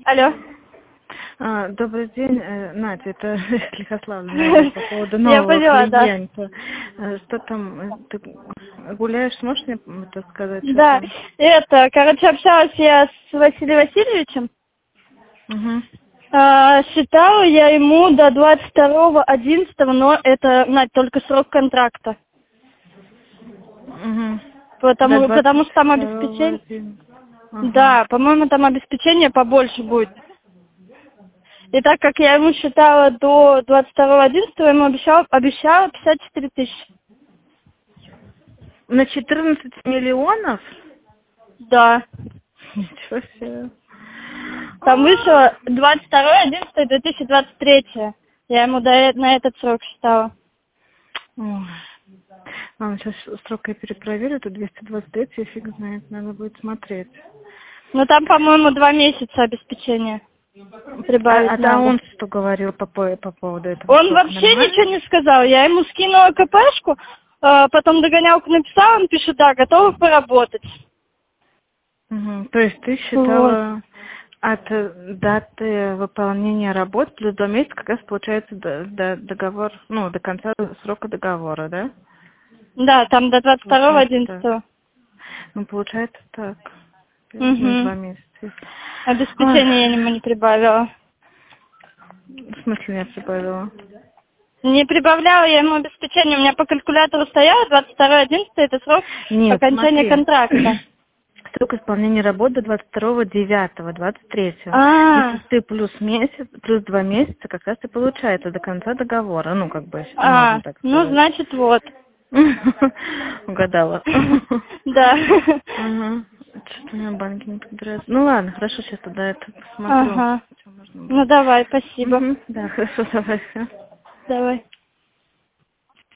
Алло. Добрый день, Надя, это Лихославля, наверное, по поводу Я нового поняла, да. клиента. Что там, ты гуляешь, можешь мне это сказать? Что Да, там? короче, общалась я с Василием Васильевичем. Угу. Считала я ему до 22.11, но это, Надь, только срок контракта. Угу. Потому что там обеспечение... Ага. Да, по-моему, там обеспечение побольше будет. И так как я ему считала до 22.11, я ему обещала 54 тысячи. На 14 миллионов? Да. Ничего себе. Там вышло 22.11.2023. Я ему на этот срок считала. Ой. Ладно, сейчас срок я перепроверю, тут 223, фиг знает, надо будет смотреть. Ну там, по-моему, 2 месяца обеспечения прибавить надо. Он что говорил по поводу этого? Он Срока? вообще Нормально? ничего не сказал. Я ему скинула КПшку, потом догонялку написала, он пишет, да, готова поработать. Угу. То есть ты считала от даты выполнения работ плюс 2 месяца как раз получается договор, ну, до конца срока договора, да? Да, там до Получается 22.11. так. Ну, получается так. Угу. 2 месяца. Обеспечение я ему не прибавила. В смысле не прибавила? Не прибавляла я ему обеспечение. У меня по калькулятору стояло 22.11, это срок окончания контракта. Срок исполнения работ до 22.09.23. Если ты плюс 2 месяца, как раз и получается до конца договора. Ну, как бы, если можно так сказать. Ну, значит, вот. Угадала. Да. Ага. Что-то у меня банки не подбираются. Ну ладно, хорошо, сейчас тогда это посмотрю. Ага. Ну давай, спасибо. Да, хорошо, давай. Давай.